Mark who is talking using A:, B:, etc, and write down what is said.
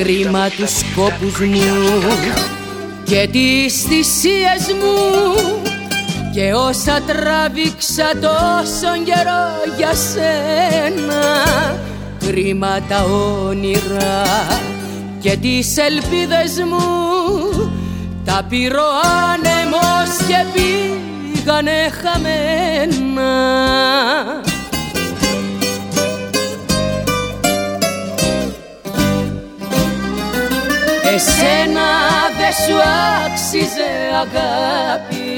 A: κρίμα τους κόπους μου και τις θυσίες μου και όσα τράβηξα τόσο καιρό για σένα. Κρίμα τα όνειρα και τις ελπίδες μου, τα πήρε ο άνεμος και πήγανε χαμένα. Εσένα δε σου άξιζε αγάπη